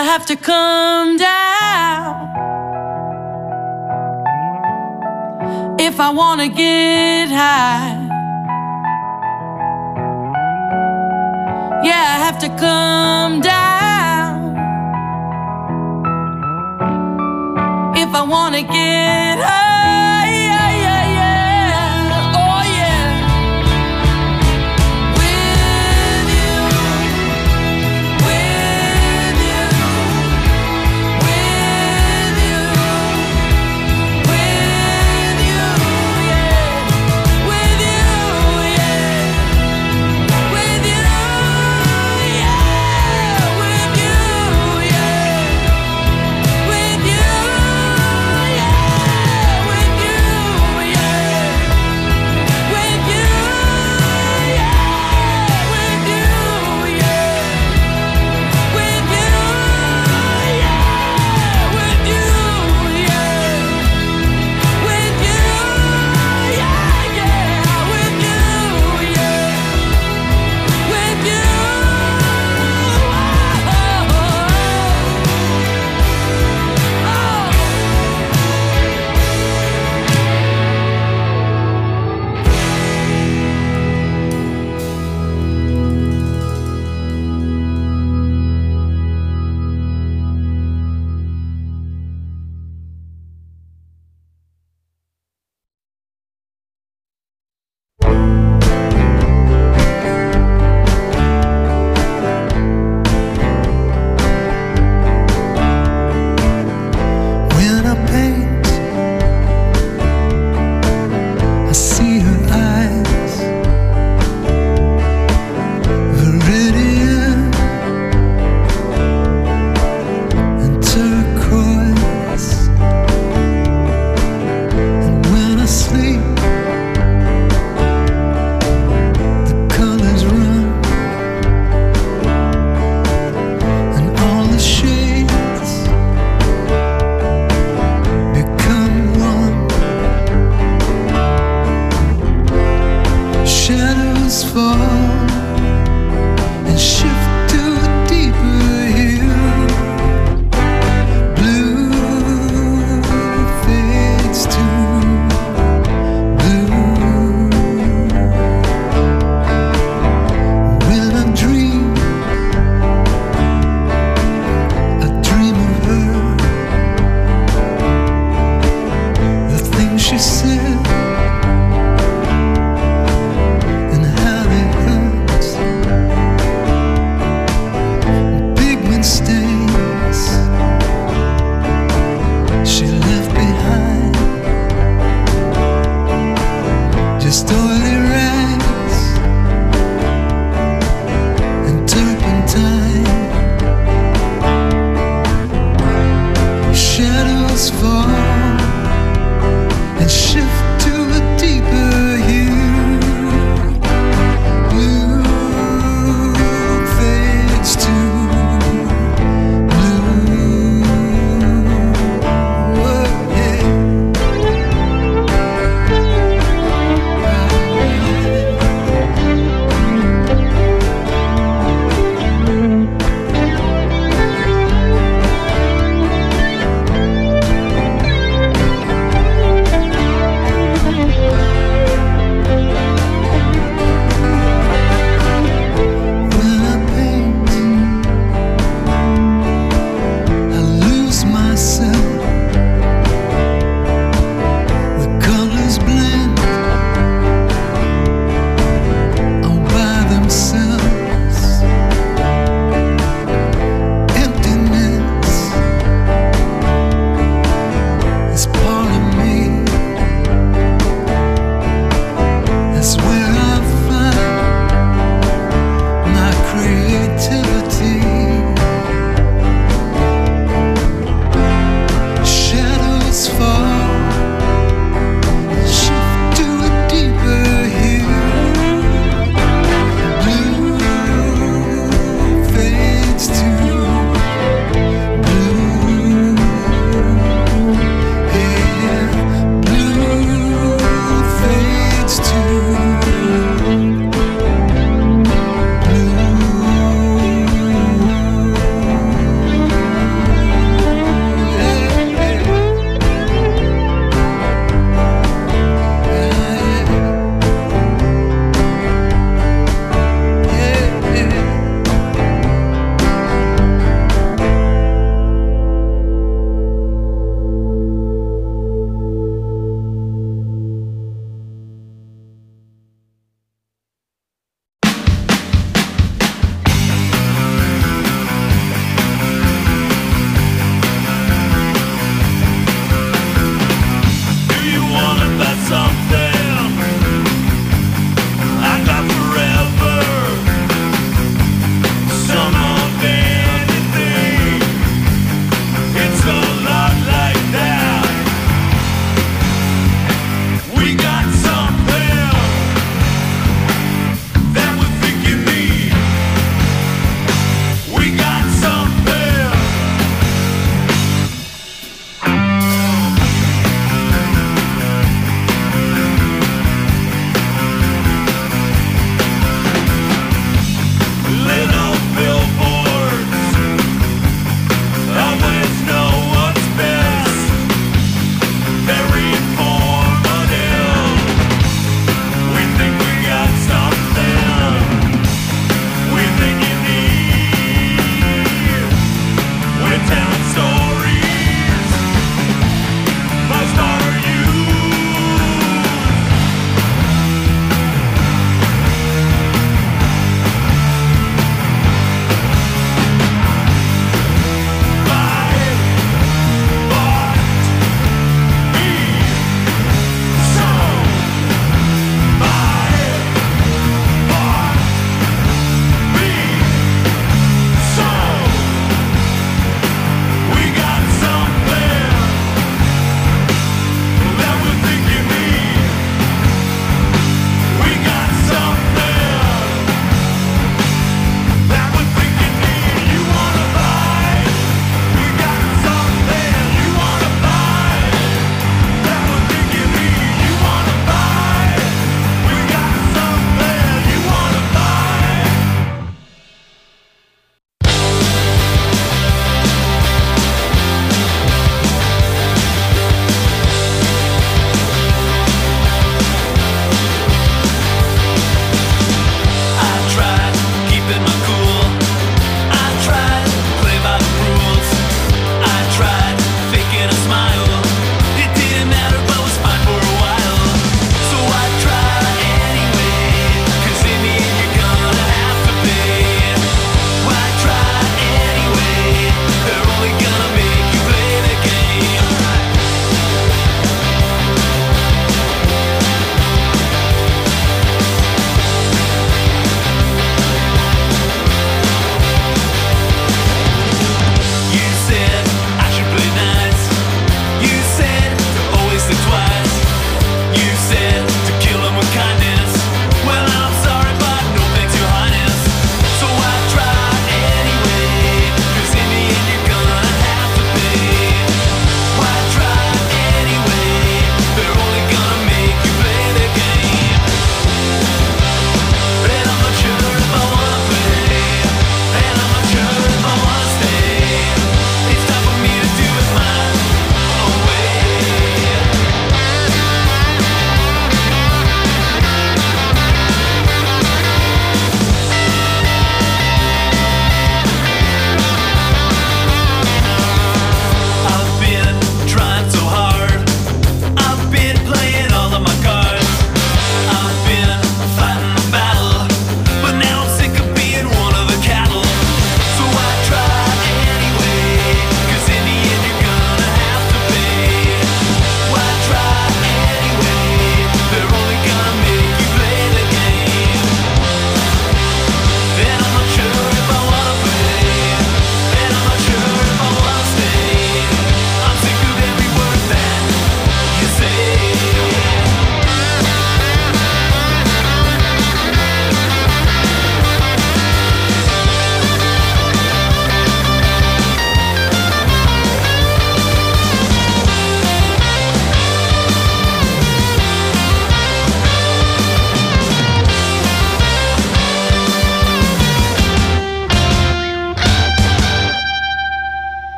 I have to come down if I wanna get high. Yeah, I have to come down if I wanna get high.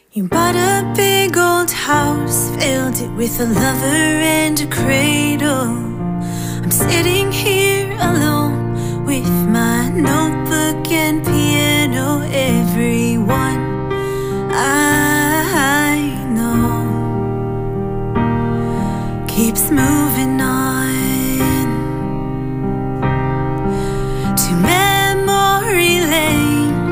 You bought a big old house, filled it with a lover and a cradle. I'm sitting here alone with my notebook and piano. Everyone I know keeps moving on to memory lane.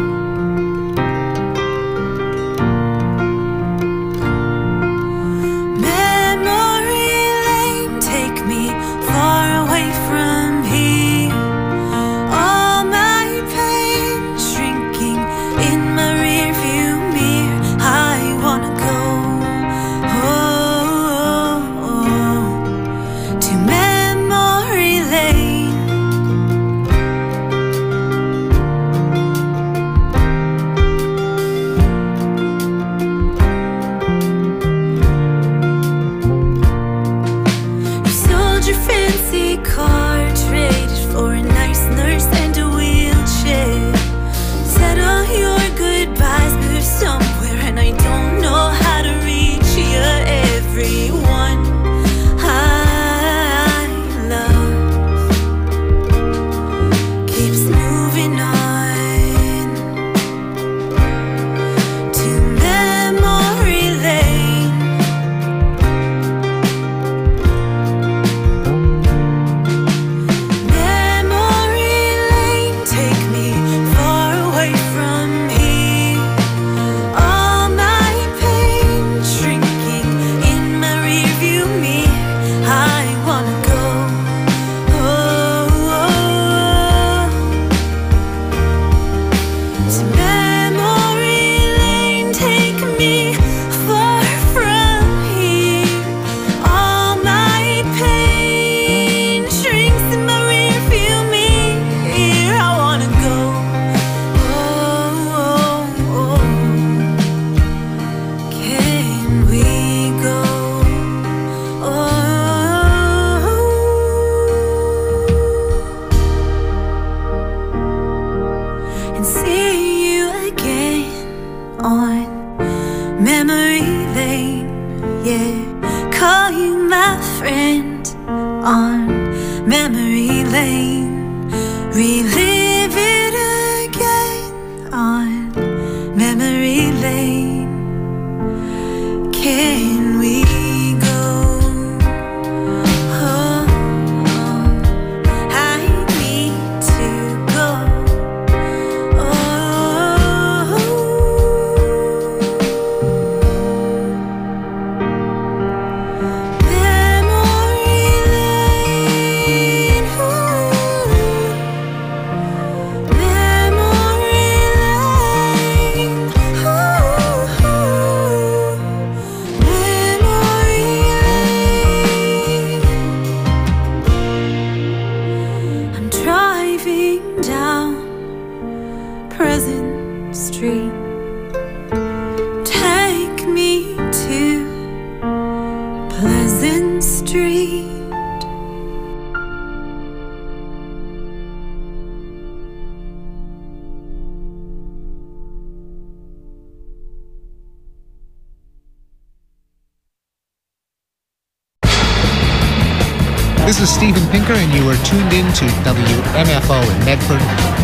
This is Steven Pinker, and you are tuned in to WMFO in Medford,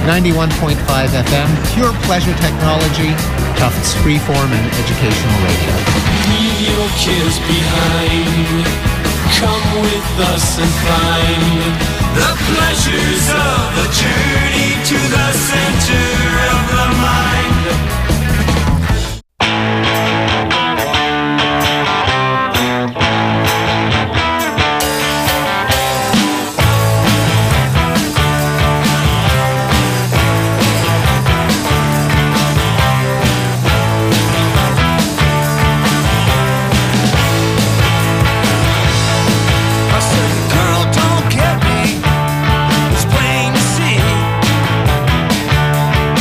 91.5 FM, pure pleasure technology, Tufts freeform and educational radio. Leave your cares behind. Come with us and find the pleasures of the journey to the center of the mind. Girl, don't get me, it's plain to see.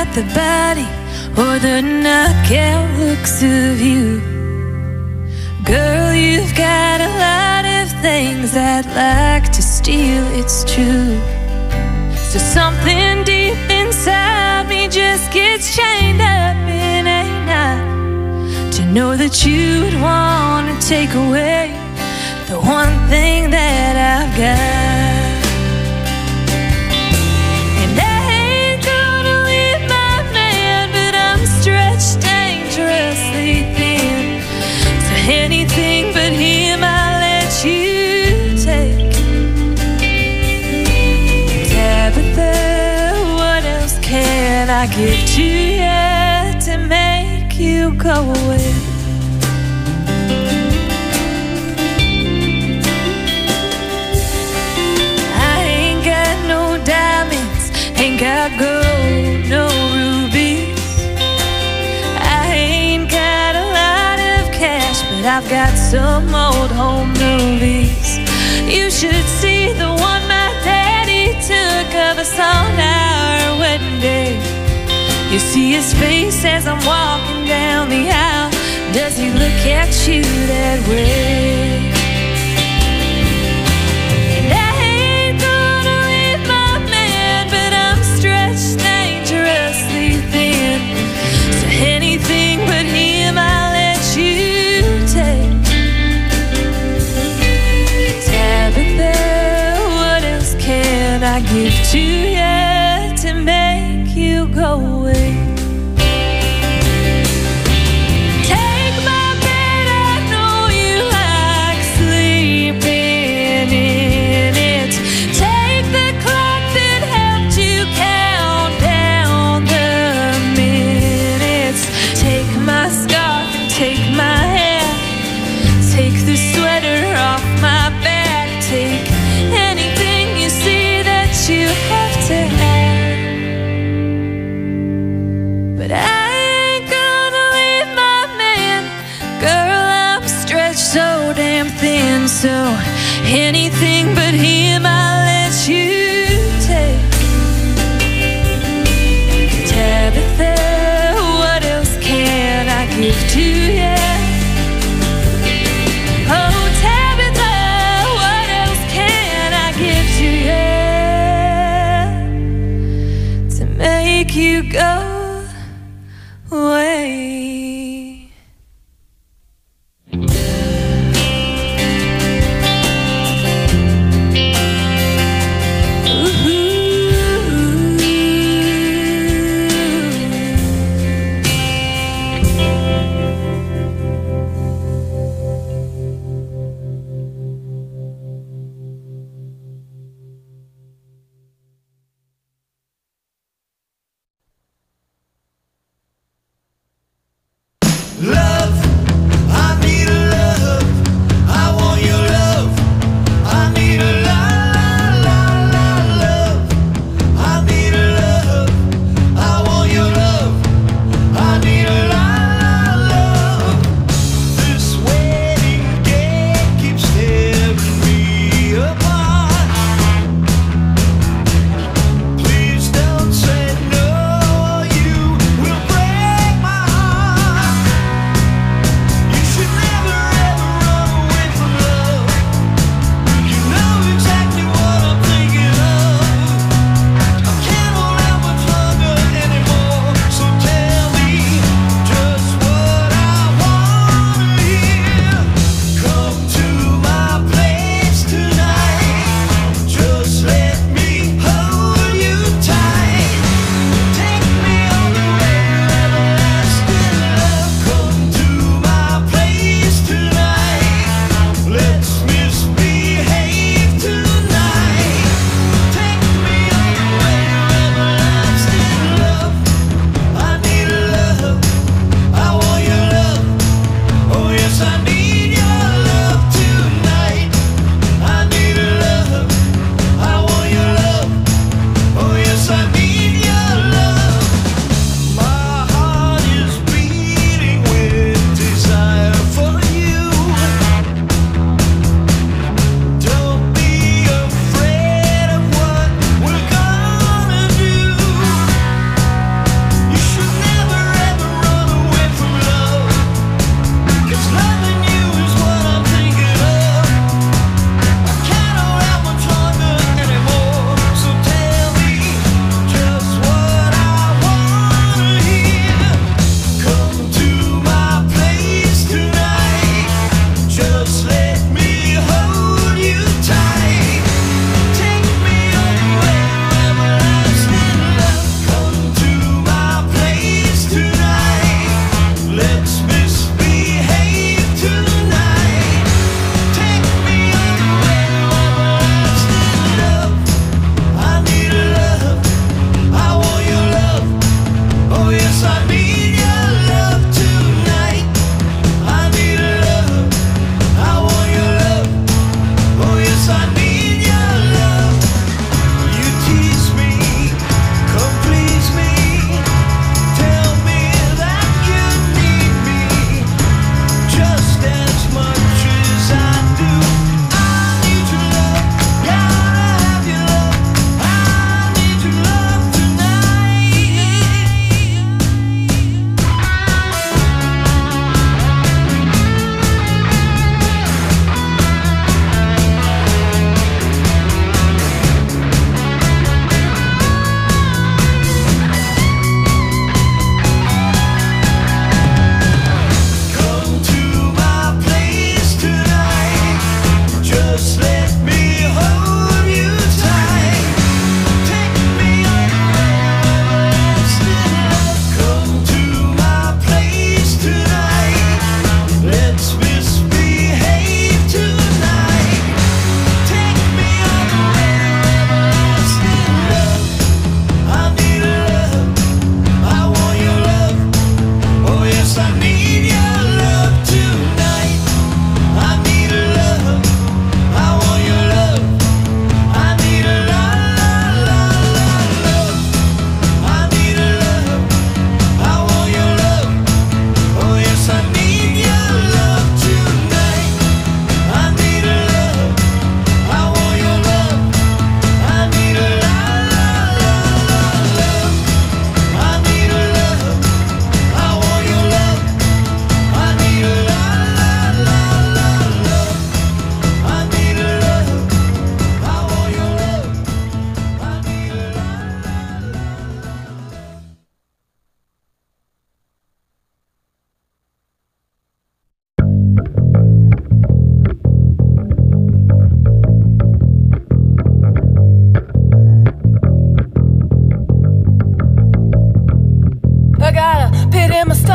the body or the knockout looks of you. Girl, you've got a lot of things I'd like to steal, it's true. So something deep inside me just gets chained up in a knot, to know that you'd want to take away the one thing that I've got. And I ain't gonna leave my man, but I'm stretched dangerously thin. So anything but him I'll let you take. Tabitha, what else can I give to you to make you go away? Ain't got gold, no rubies. I ain't got a lot of cash, but I've got some old home movies. You should see the one my daddy took of us on our wedding day. You see his face as I'm walking down the aisle. Does he look at you that way? Anything but him I'll let you take. Tabitha, what else can I give to you to make you go away? Take my bed, I know you like sleeping in it. Take the clock that helped you count down the minutes. Take my scarf and take my hair. Take the sweater off my back. Take anything you see that you have to have. But I ain't gonna leave my man. Girl, I'm stretched so damn thin. So anything but him I'll let you take. Tabitha, give to you. Oh, Tabitha, what else can I give to you to make you go away?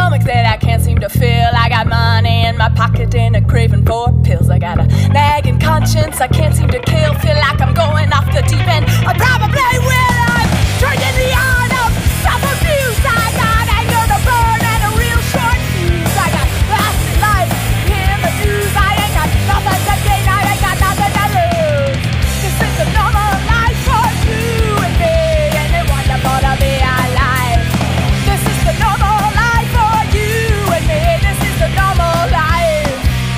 stomach that I can't seem to fill. I got money in my pocket and a craving for pills. I got a nagging conscience I can't seem to kill. Feel like I'm going off the deep end. I probably will. I'm drinking the art of self-abuse. I got anger to burn and a real short fuse. I got lasting life in the news. I ain't got nothing to gain. I ain't got nothing to lose. This is the normal life for you and me, and it's wonderful to be alive. This is the normal life for you and me. This is the normal life.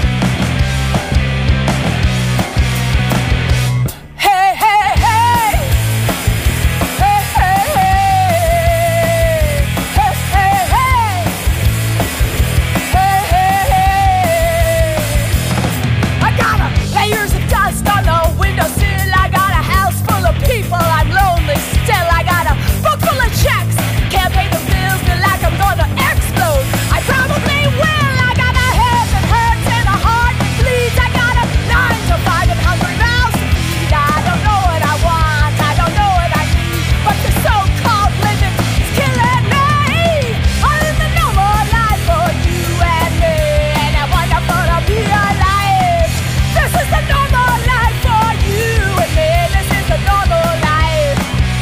Hey, hey, hey. Hey, hey, hey. Hey, hey, hey. Hey, hey, hey. I got layers of dust on the windowsill. I got a house full of people. I'm lonely still. I got a book full of checks. Can't pay the bills. Feel like I'm gonna explode. I probably will. I got a head that hurts and a heart that bleeds. I got a 9 to 5 and hungry mouths to feed. I don't know what I want. I don't know what I need. But the so-called living is killing me. I'm in the normal life for you and me, and I wonderful to be alive. This is the normal life for you and me. This is the normal life.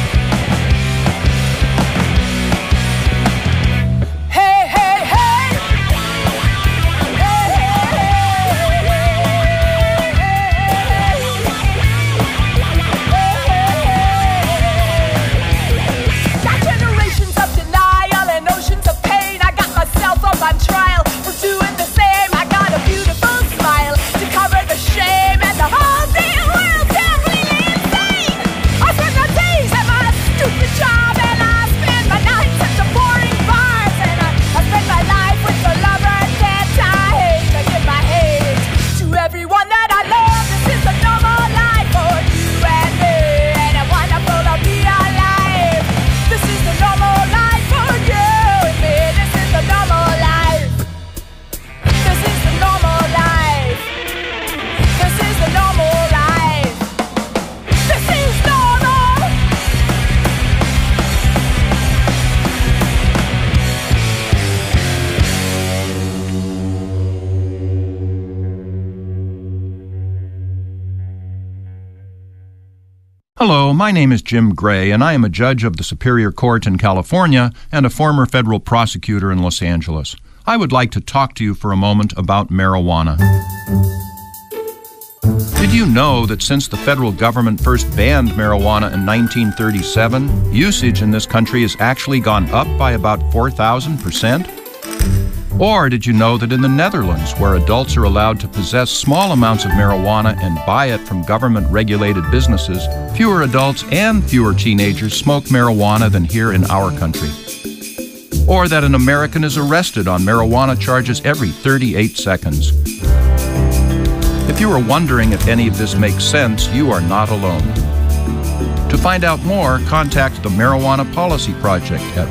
Hey, hey, hey. Hey, got generations of denial and oceans of pain. I got myself up on trial for doing the same. I got a beautiful smile to cover the shame, and the whole damn world's completely insane. I spend my days at my stupid job, and I spend my nights at the boring bars, and I spend my life with the lovers that I hate. I give my hate to everyone that I love. This is the normal life for you and me, and it's wonderful to be alive. This is the normal life for you and me. This is the normal life. This is the normal life. This is the normal life. This is normal. Hello, my name is Jim Gray, and I am a judge of the Superior Court in California and a former federal prosecutor in Los Angeles. I would like to talk to you for a moment about marijuana. Did you know that since the federal government first banned marijuana in 1937, usage in this country has actually gone up by about 4,000%? Or did you know that in the Netherlands, where adults are allowed to possess small amounts of marijuana and buy it from government-regulated businesses, fewer adults and fewer teenagers smoke marijuana than here in our country? Or that an American is arrested on marijuana charges every 38 seconds? If you are wondering if any of this makes sense, you are not alone. To find out more, contact the Marijuana Policy Project at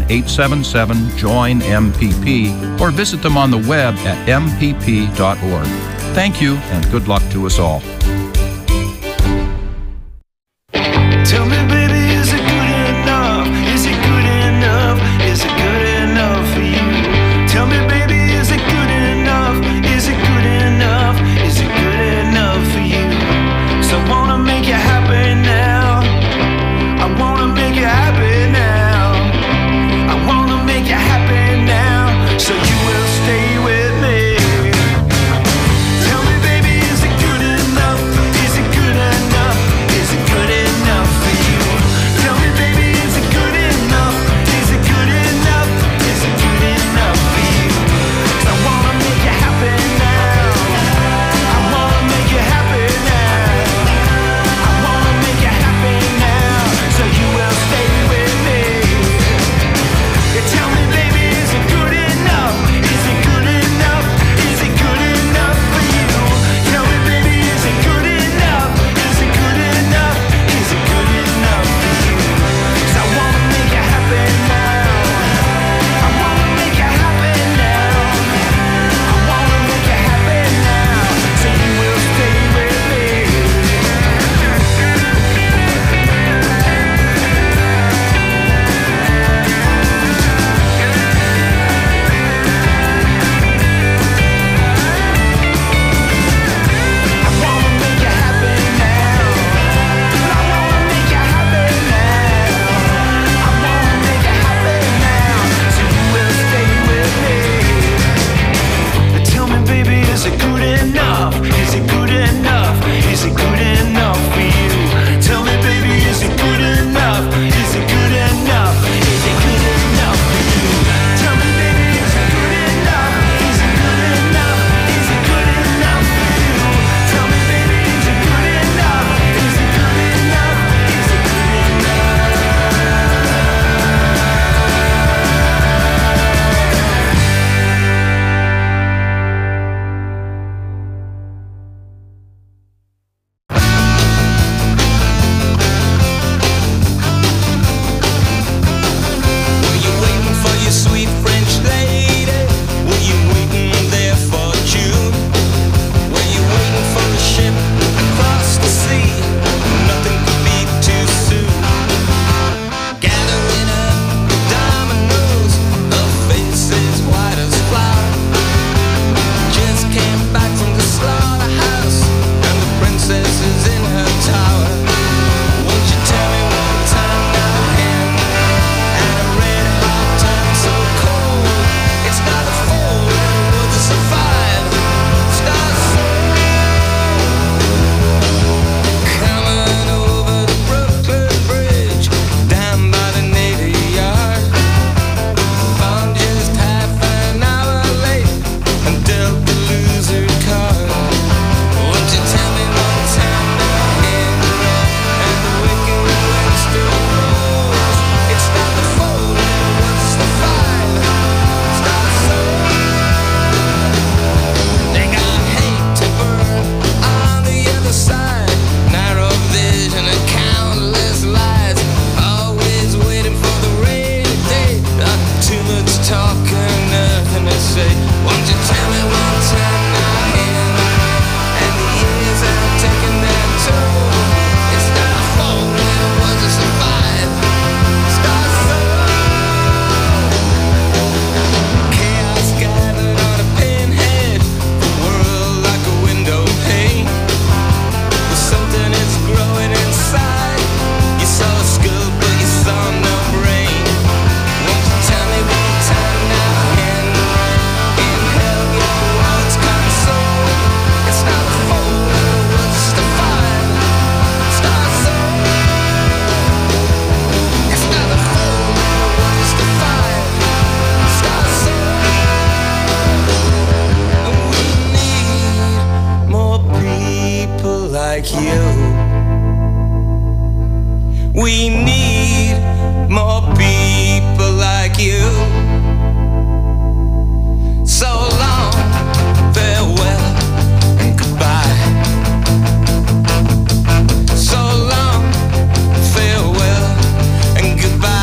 1-877-JOIN-MPP or visit them on the web at mpp.org. Thank you, and good luck to us all. Tell me, baby, is it good enough? Is it good enough? Is it good enough for you? Tell me, baby, is it good enough? Is it good enough? Is it good enough for you? So I wanna make you happy now. I wanna make you happy now. I wanna make you happy now. So you will stay with me. Tell me, baby, is it good enough? like you. We need more people like you. So long, farewell and goodbye. So long, farewell and goodbye.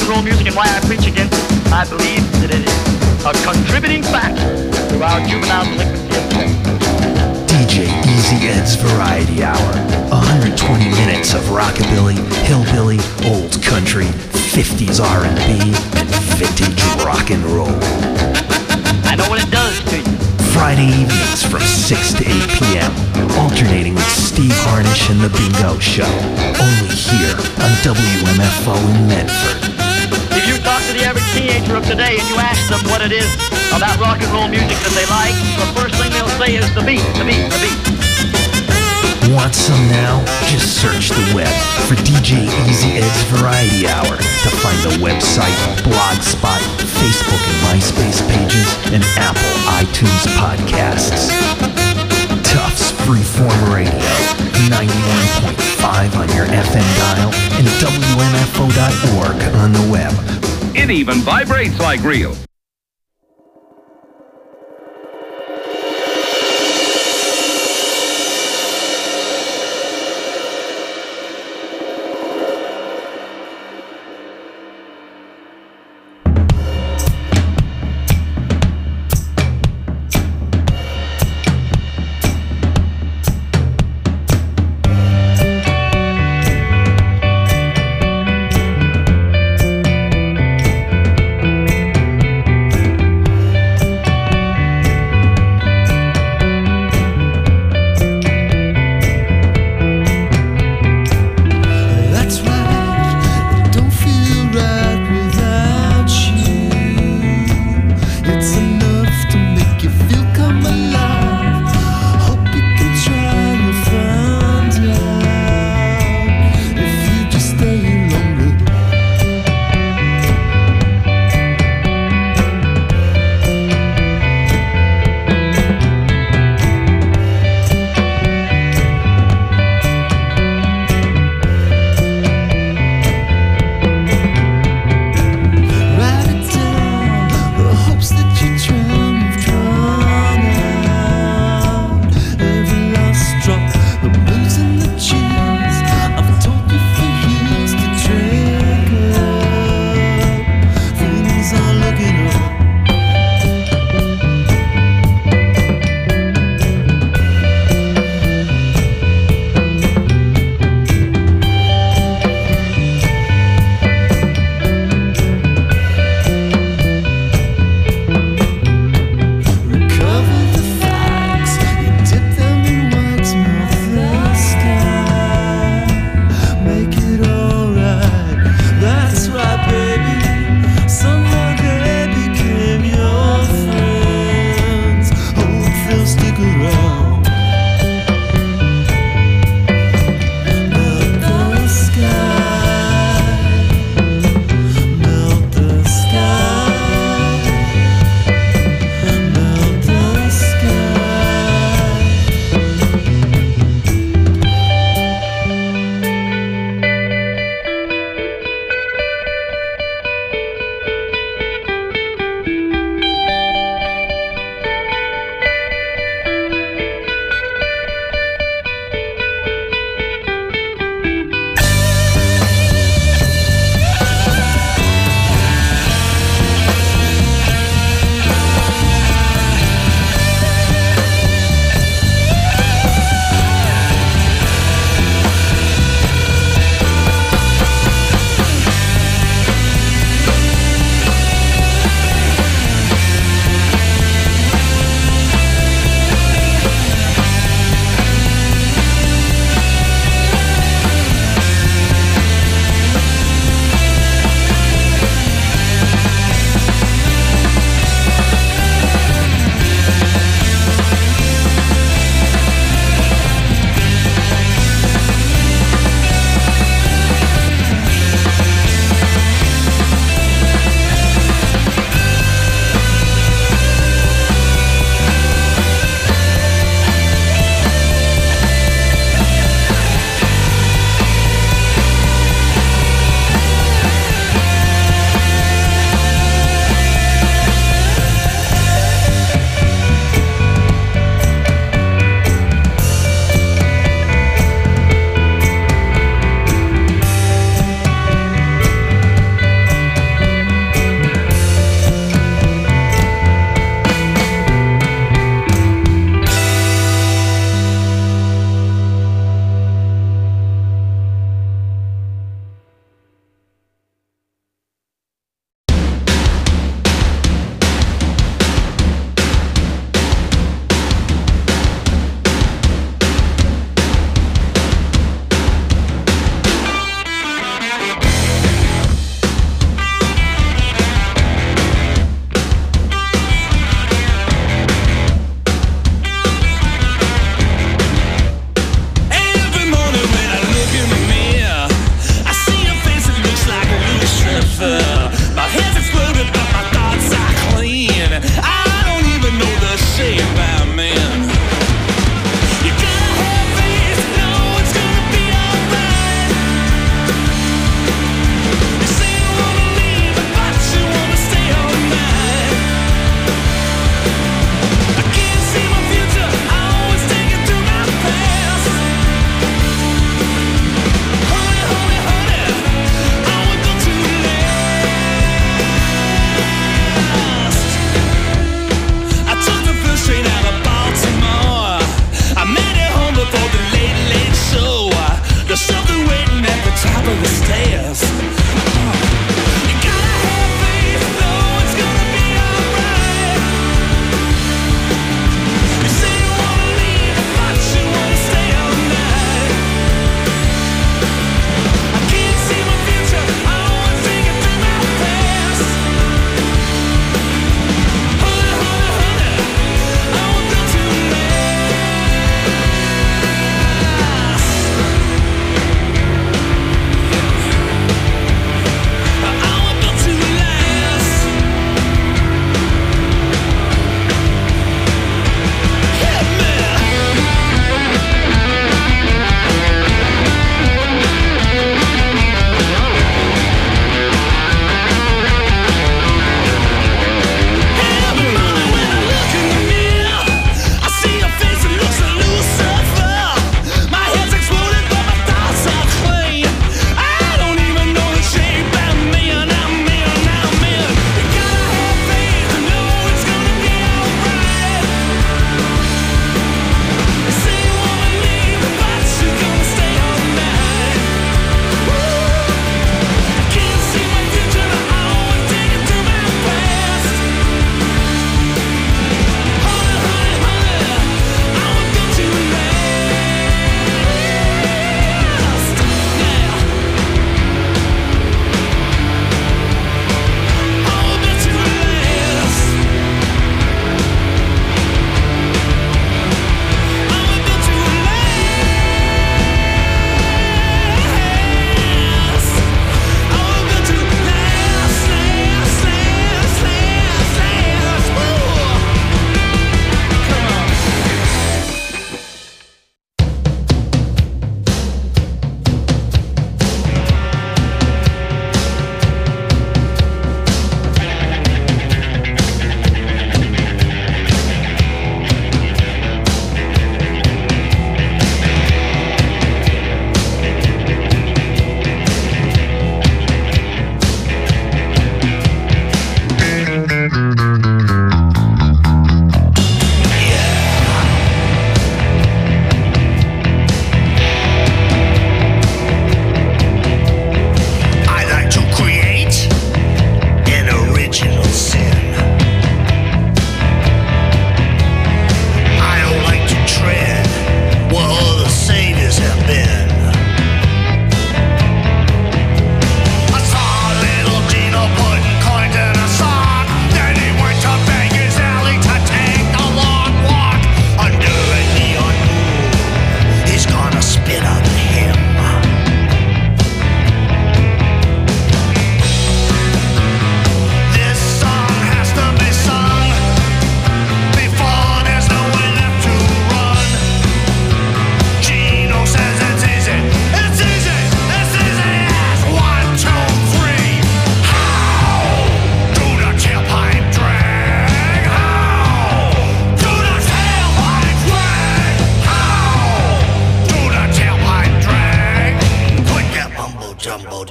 and roll music and why I preach against it. I believe that it is a contributing factor to our juvenile delinquency of sex. DJ Easy Ed's Variety Hour. 120 minutes of rockabilly, hillbilly, old country, 50s R&B, and vintage rock and roll. I know what it does to you. Friday evenings from 6 to 8 p.m. Alternating with Steve Harnish and The Bingo Show. Only here on WMFO in Medford. If you talk to the average teenager of today and you ask them what it is about rock and roll music that they like, the first thing they'll say is the beat, the beat, the beat. Want some now? Just search the web for DJ Easy Ed's Variety Hour to find the website, Blogspot, Facebook and MySpace pages, and Apple iTunes podcasts. Tufts Freeform Radio, 91.5 on your FM dial, and WMFO.org on the web. It even vibrates like real.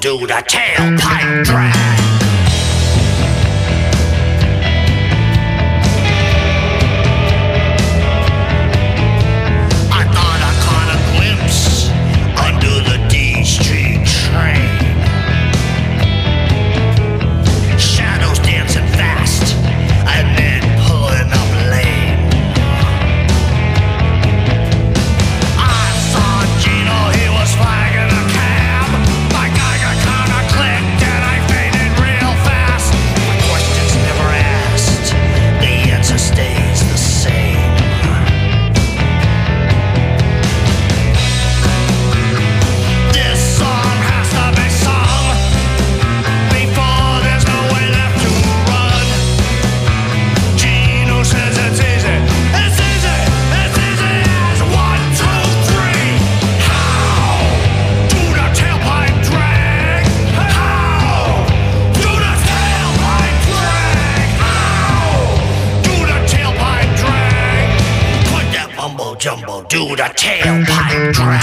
do the tailpipe drag. I thought I caught a glimpse under the D Street train. Shadows dancing fast and then pulling up lane. I saw Gino, he was flagging a cab. My Geiger counter clicked and I fainted real fast. My question's never asked, the answer stays the same. This song has to be sung before there's no way left to run. Gino says it's easy. It's easy. It's easy as 1, 2, 3. How do the tailpipe drag? How do the tailpipe drag? How do the tailpipe drag? Put that mumbo jumbo, do the tailpipe drag.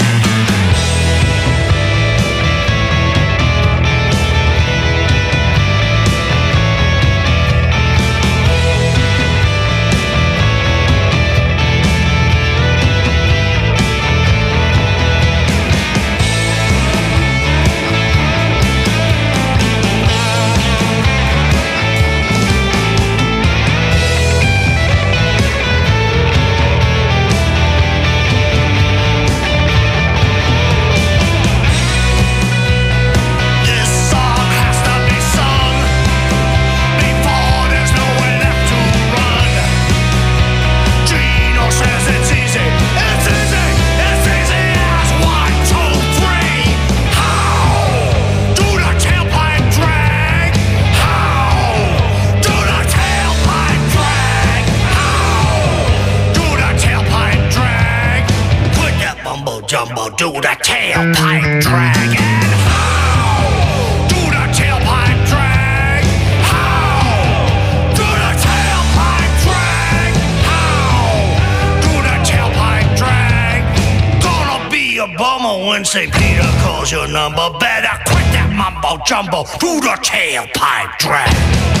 This song has to be sung before there's no way left to run. Gino says it's easy. It's easy. It's easy as 1, 2, 3. How do the tailpipe drag? How do the tailpipe drag? How do the tailpipe drag? Put that mumbo jumbo, do the tailpipe drag. And how do the tailpipe drag? How do the tailpipe drag? How do the tailpipe drag? Gonna be a bummer when St. Peter calls your number. Better quit that mumbo jumbo, do the tailpipe drag.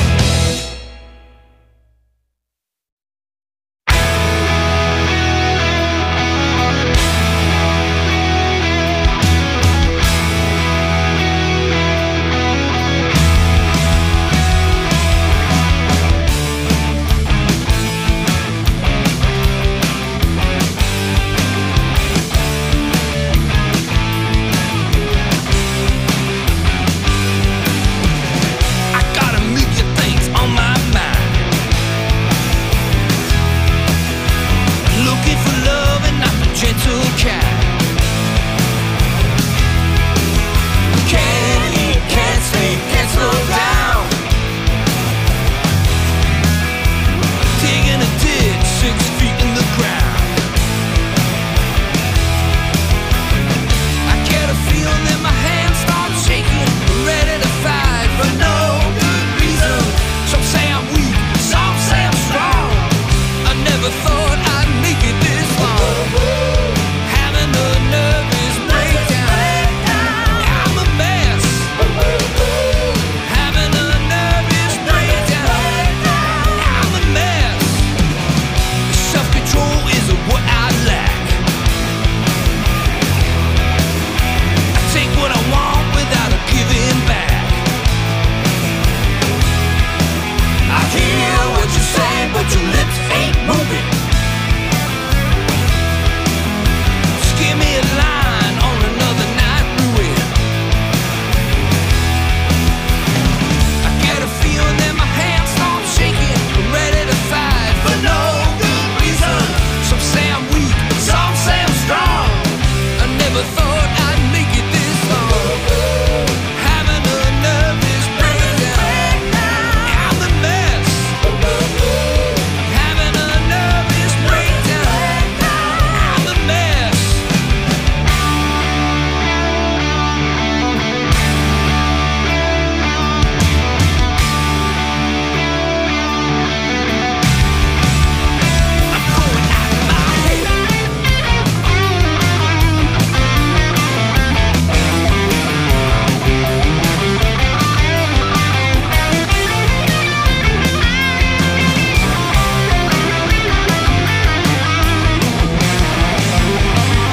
I got a million things on my mind. Looking for love and not the gentle kind.